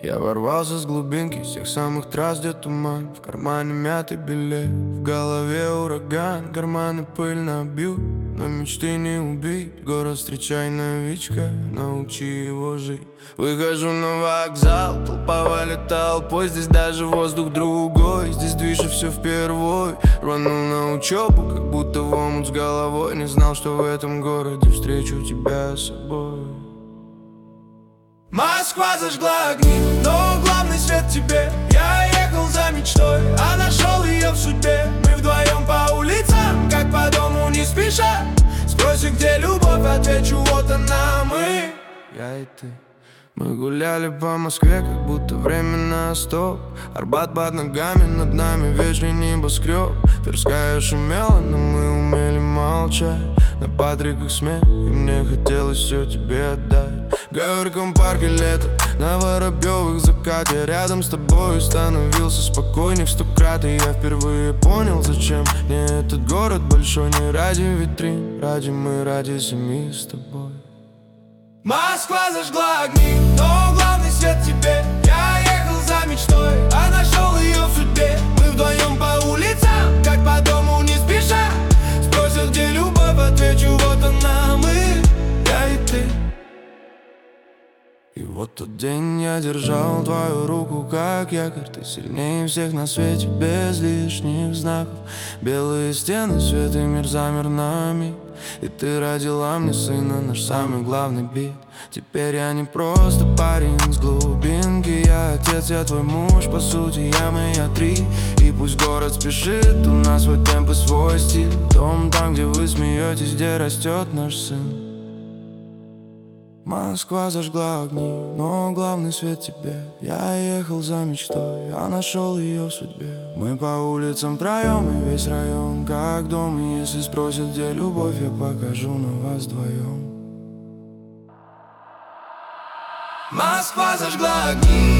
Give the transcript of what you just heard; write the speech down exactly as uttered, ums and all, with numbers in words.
Я ворвался с глубинки, с тех самых трасс, где туман. В кармане мятый билет, в голове ураган. Карманы пыльно бьют, но мечты не убить. Город, встречай новичка, научи его жить. Выхожу на вокзал, толпа валит толпой. Здесь даже воздух другой, здесь движет все впервой. Рванул на учебу, как будто в омут с головой. Не знал, что в этом городе встречу тебя с собой. Москва зажгла огни, но главный свет тебе. Я ехал за мечтой, а нашел ее в судьбе. Мы вдвоем по улицам, как по дому не спеша. Спросит, где любовь, отвечу, вот она, мы. Я и ты. Мы гуляли по Москве, как будто временно стоп. Арбат под ногами, над нами вечный небоскреб. Тверская шумела, но мы умели молчать. На Патриках смех, и мне хотелось все тебе отдать. В Горьком парке лето, на Воробьевых закате. Рядом с тобой становился спокойней в сто крат. И я впервые понял, зачем мне этот город большой. Не ради витрин, ради мы, ради семьи с тобой. Москва зажгла огни, но главный свет тебе. Я ехал за мечтой, а нашел ее в судьбе. Мы вдвоем по улицам, как по дому не спеша. Спросят, где любовь, отвечу, вот она, мы, я и ты. И вот тот день я держал твою руку как якорь. Ты сильнее всех на свете, без лишних знаков. Белые стены, свет и мир замер на миг. И ты родила мне сына, наш самый главный бит. Теперь я не просто парень с глубинки. Я отец, я твой муж, по сути я моя три. И пусть город спешит, у нас свой темп и свой стиль. Дом там, где вы смеетесь, где растет наш сын. Москва зажгла огни, но главный свет тебе. Я ехал за мечтой, я нашел ее в судьбе. Мы по улицам втроем, и весь район как дом. И если спросят, где любовь, я покажу на вас вдвоем. Москва зажгла огни.